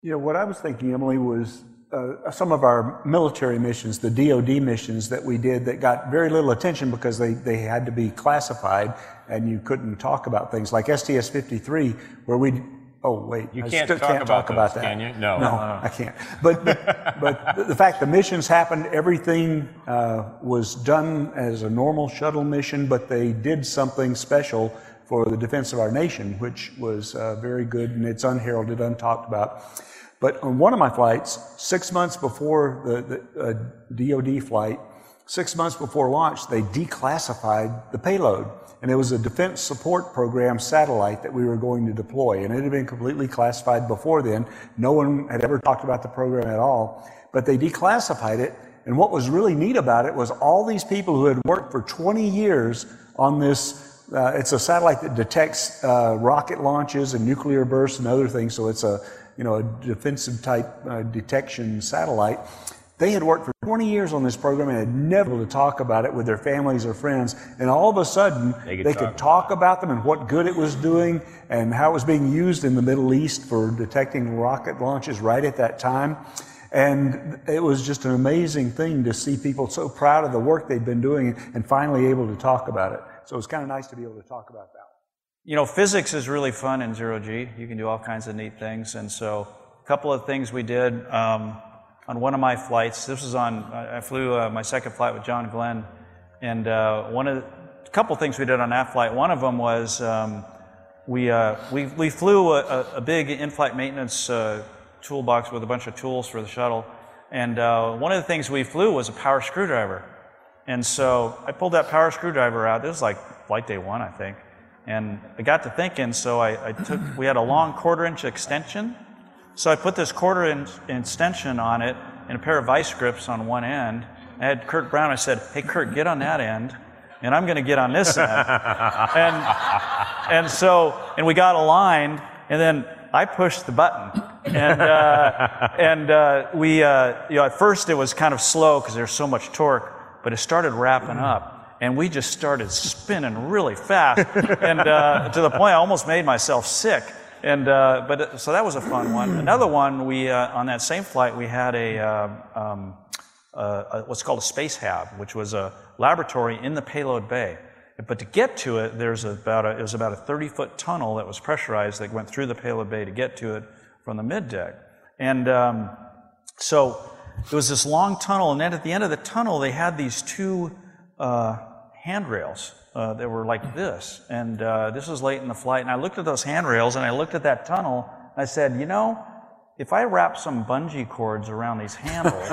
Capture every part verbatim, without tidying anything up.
You know, what I was thinking, Emily, was uh, some of our military missions, the D O D missions that we did that got very little attention because they, they had to be classified and you couldn't talk about things like S T S fifty-three, where we, oh wait, you I can't still talk, can't about, talk those, about that. Can you? No, no, no. I can't. But, but, but the fact the missions happened, everything uh, was done as a normal shuttle mission, but they did something special for the defense of our nation, which was uh, very good, and it's unheralded, untalked about. But on one of my flights, six months before the, the uh, D O D flight, six months before launch, they declassified the payload. And it was a Defense Support Program satellite that we were going to deploy. And it had been completely classified before then. No one had ever talked about the program at all. But they declassified it. And what was really neat about it was all these people who had worked for twenty years on this. Uh, it's a satellite that detects uh, rocket launches and nuclear bursts and other things. So it's a, you know, a defensive type uh, detection satellite. They had worked for twenty years on this program and had never been able to talk about it with their families or friends. And all of a sudden, they could, they talk, could talk about them and what good it was doing and how it was being used in the Middle East for detecting rocket launches right at that time. And it was just an amazing thing to see people so proud of the work they'd been doing and finally able to talk about it. So it was kind of nice to be able to talk about that. You know, physics is really fun in zero G. You can do all kinds of neat things. And so a couple of things we did um, on one of my flights. This was on, I flew uh, my second flight with John Glenn. And uh, one of the, a couple of things we did on that flight, one of them was um, we, uh, we, we flew a, a big in-flight maintenance uh, toolbox with a bunch of tools for the shuttle. And uh, one of the things we flew was a power screwdriver. And so I pulled that power screwdriver out. This was like flight day one, I think. And I got to thinking, so I, I took, we had a long quarter inch extension. So I put this quarter inch extension on it and a pair of vice grips on one end. I had Kurt Brown, I said, hey Kurt, get on that end, and I'm gonna get on this end. and, and so, and we got aligned, and then I pushed the button. And, uh, and uh, we, uh, you know, at first it was kind of slow because there's so much torque. But it started wrapping up, and we just started spinning really fast, and uh, to the point I almost made myself sick. And uh, but so that was a fun one. Another one, we uh, on that same flight we had a, uh, um, uh, a what's called a space hab, which was a laboratory in the payload bay. But to get to it, there's about a, it was about a thirty foot tunnel that was pressurized that went through the payload bay to get to it from the mid deck, and um, so. It was this long tunnel, and then at the end of the tunnel, they had these two uh, handrails uh, that were like this. And uh, this was late in the flight, and I looked at those handrails, and I looked at that tunnel, and I said, you know, if I wrap some bungee cords around these handles,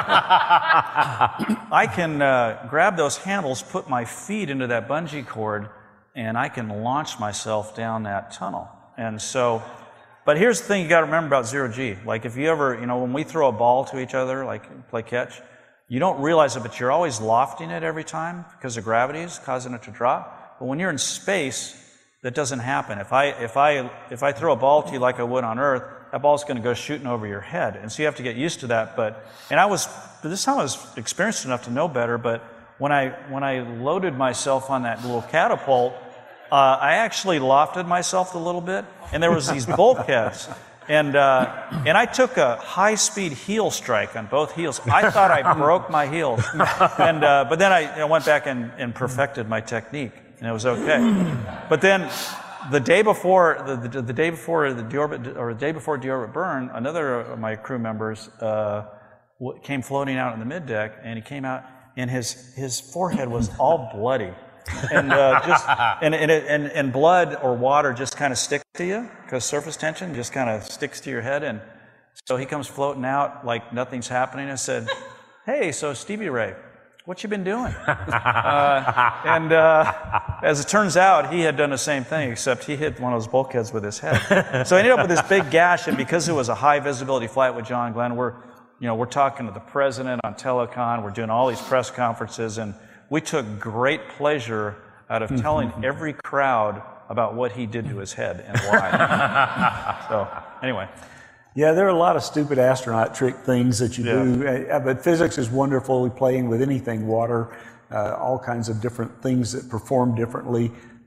I can uh, grab those handles, put my feet into that bungee cord, and I can launch myself down that tunnel. And so... But here's the thing you got to remember about zero G. Like if you ever, you know, when we throw a ball to each other, like play catch, you don't realize it, but you're always lofting it every time because of gravity is causing it to drop. But when you're in space, that doesn't happen. If I if I if I throw a ball to you like I would on Earth, that ball's going to go shooting over your head, and so you have to get used to that. But and I was this time I was experienced enough to know better. But when I when I loaded myself on that little catapult. Uh, I actually lofted myself a little bit, and there was these bulkheads, and uh, and I took a high-speed heel strike on both heels. I thought I broke my heels, and uh, but then I you know, went back and, and perfected my technique, and it was okay. But then the day before the, the, the day before the deorbit or the day before deorbit burn, another of my crew members uh, came floating out in the mid deck, and he came out, and his his forehead was all bloody. and uh, just and, and and and blood or water just kind of sticks to you because surface tension just kind of sticks to your head, and so he comes floating out like nothing's happening. I said, "Hey, so Stevie Ray, what you been doing?" uh, and uh, as it turns out, he had done the same thing, except he hit one of those bulkheads with his head. So I ended up with this big gash, and because it was a high visibility flight with John Glenn, we're you know we're talking to the president on telecon, we're doing all these press conferences, and we took great pleasure out of telling every crowd about what he did to his head and why. So, anyway. Yeah, there are a lot of stupid astronaut trick things that you Yeah. do, uh, but physics is wonderful, playing with anything, water, uh, all kinds of different things that perform differently.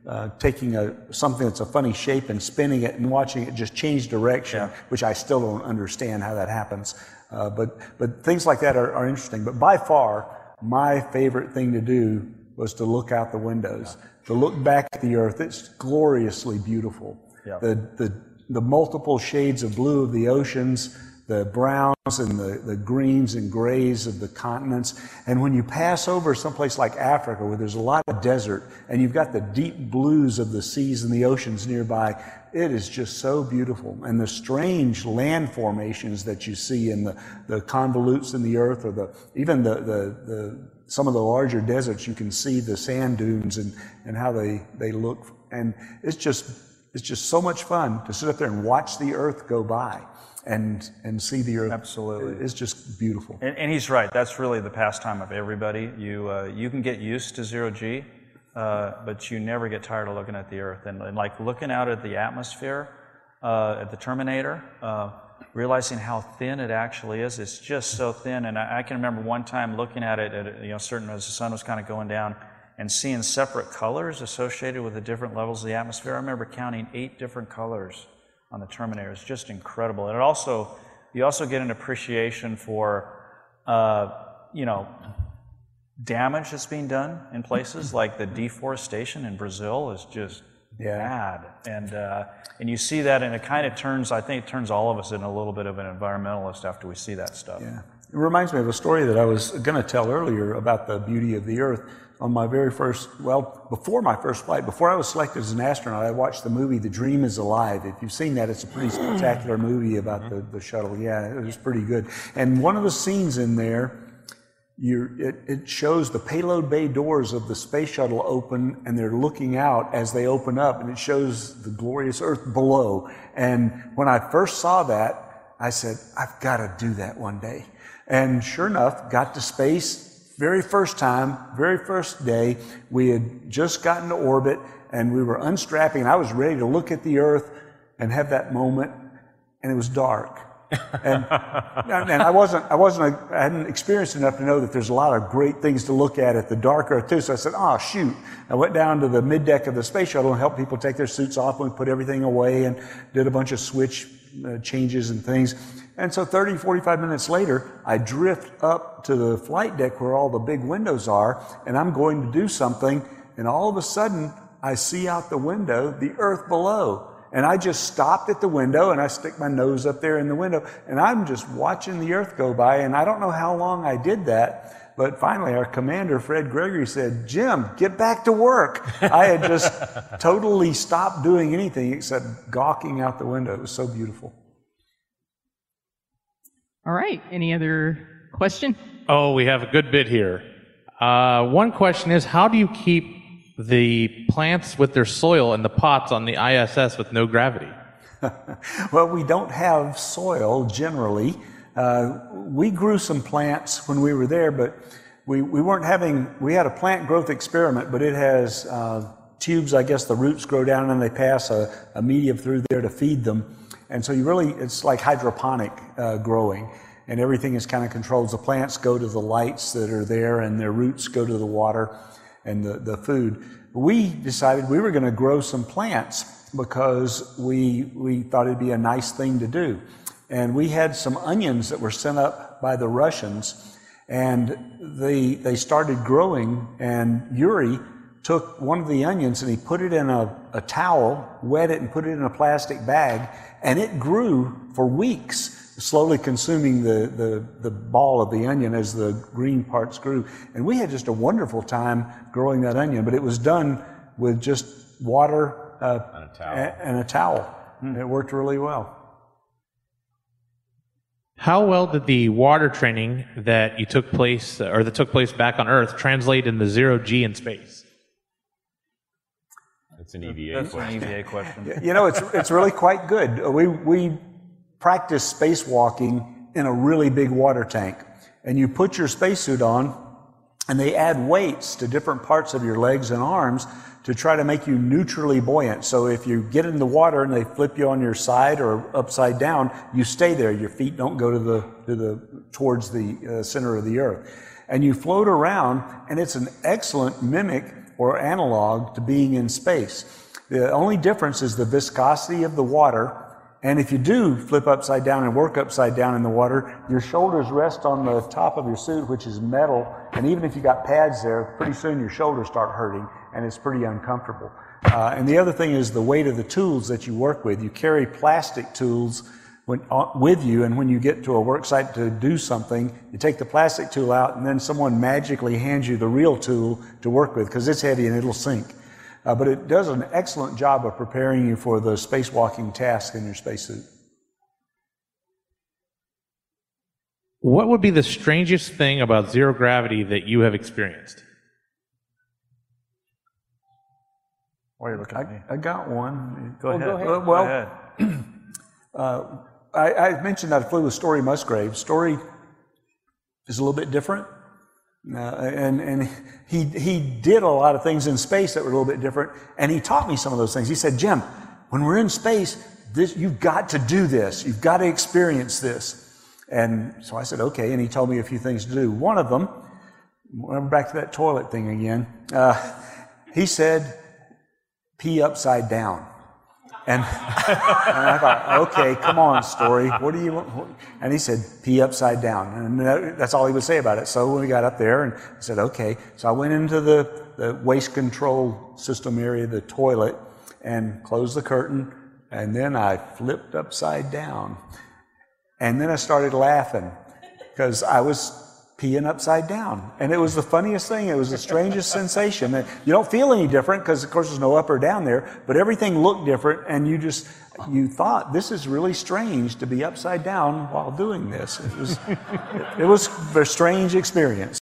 uh, taking a something that's a funny shape and spinning it and watching it just change direction, Yeah. which I still don't understand how that happens. Uh, but but things like that are, are interesting. But by far, my favorite thing to do was to look out the windows, yeah. to look back at the earth. It's gloriously beautiful. Yeah. The the the multiple shades of blue of the oceans, the browns and the, the greens and grays of the continents. And when you pass over someplace like Africa, where there's a lot of desert, and you've got the deep blues of the seas and the oceans nearby, it is just so beautiful. And the strange land formations that you see in the, the convolutes in the earth, or the even the, the, the some of the larger deserts, you can see the sand dunes and, and how they, they look. And it's just it's just so much fun to sit up there and watch the earth go by. And and see the earth. Absolutely, it's just beautiful. And, and he's right. That's really the pastime of everybody. You uh, you can get used to zero G, uh, but you never get tired of looking at the earth and, and like looking out at the atmosphere, uh, at the Terminator, uh, realizing how thin it actually is. It's just so thin. And I, I can remember one time looking at it at you know certain as the sun was kind of going down and seeing separate colors associated with the different levels of the atmosphere. I remember counting eight different colors on the Terminator. It's just incredible. And it also, you also get an appreciation for, uh, you know, damage that's being done in places like the deforestation in Brazil is just yeah. bad. And uh, and you see that, and it kind of turns, I think it turns all of us into a little bit of an environmentalist after we see that stuff. Yeah. It reminds me of a story that I was going to tell earlier about the beauty of the earth. On my very first, well, before my first flight, before I was selected as an astronaut, I watched the movie The Dream is Alive. If you've seen that, it's a pretty spectacular movie about the, the shuttle. Yeah, it was pretty good. And one of the scenes in there, you it, it shows the payload bay doors of the space shuttle open, and they're looking out as they open up, and it shows the glorious earth below. And when I first saw that, I said, I've got to do that one day. And sure enough, got to space. Very first time, very first day, we had just gotten to orbit and we were unstrapping, and I was ready to look at the earth and have that moment, and it was dark. And, and I wasn't, I wasn't, a, I hadn't experienced enough to know that there's a lot of great things to look at at the dark earth too. So I said, oh shoot. I went down to the middeck of the space shuttle and helped people take their suits off, and we put everything away and did a bunch of switch uh, changes and things. And so thirty, forty-five minutes later, I drift up to the flight deck where all the big windows are, and I'm going to do something, and all of a sudden, I see out the window the earth below. And I just stopped at the window, and I stick my nose up there in the window, and I'm just watching the earth go by, and I don't know how long I did that, but finally our commander, Fred Gregory, said, Jim, get back to work. I had just totally stopped doing anything except gawking out the window. It was so beautiful. All right. Any other question? Oh, we have a good bit here. Uh, one question is, how do you keep the plants with their soil in the pots on the I S S with no gravity? Well, we don't have soil generally. Uh, we grew some plants when we were there, but we, we weren't having, we had a plant growth experiment, but it has uh, tubes, I guess the roots grow down and they pass a, a medium through there to feed them. And so you really, it's like hydroponic uh, growing, and everything is kind of controlled. The plants go to the lights that are there, and their roots go to the water and the, the food. We decided we were going to grow some plants because we, we thought it'd be a nice thing to do. And we had some onions that were sent up by the Russians, and they, they started growing, and Yuri took one of the onions and he put it in a, a towel, wet it, and put it in a plastic bag, and it grew for weeks, slowly consuming the, the, the ball of the onion as the green parts grew. And we had just a wonderful time growing that onion, but it was done with just water uh, and a towel. A, and a towel. Mm. It worked really well. How well did the water training that you took place, or that took place back on Earth, translate in the zero G in space? It's an E V A That's question. an E V A question. You know, it's it's really quite good. We we practice spacewalking in a really big water tank, and you put your spacesuit on, and they add weights to different parts of your legs and arms to try to make you neutrally buoyant. So if you get in the water and they flip you on your side or upside down, you stay there. Your feet don't go to the to the towards the uh, center of the earth, and you float around. And it's an excellent mimic or analog to being in space. The only difference is the viscosity of the water. And if you do flip upside down and work upside down in the water, your shoulders rest on the top of your suit, which is metal. And even if you got pads there, pretty soon your shoulders start hurting, and it's pretty uncomfortable. Uh, and the other thing is the weight of the tools that you work with. You carry plastic tools when, uh, with you, and when you get to a work site to do something, you take the plastic tool out, and then someone magically hands you the real tool to work with, because it's heavy and it'll sink. Uh, but it does an excellent job of preparing you for the spacewalking task in your spacesuit. What would be the strangest thing about zero gravity that you have experienced? Why are you looking at me? I, I got one. Go ahead. Well, Go well, ahead. uh, I, I mentioned that I flew with Story Musgrave. Story is a little bit different. Uh, and and he he did a lot of things in space that were a little bit different, and he taught me some of those things. He said, Jim, when we're in space, this, you've got to do this. You've got to experience this. And so I said, okay, and he told me a few things to do. One of them, we're back to that toilet thing again, uh, he said, pee upside down. And, and I thought, okay, come on, Story. What do you want? And he said, pee upside down. And that, that's all he would say about it. So we got up there and I said, okay. So I went into the, the waste control system area, the toilet, and closed the curtain. And then I flipped upside down. And then I started laughing because I was peeing upside down. And it was the funniest thing. It was the strangest sensation. You don't feel any different because, of course, there's no up or down there, but everything looked different, and you just, you thought, this is really strange to be upside down while doing this. It was, it was a strange experience.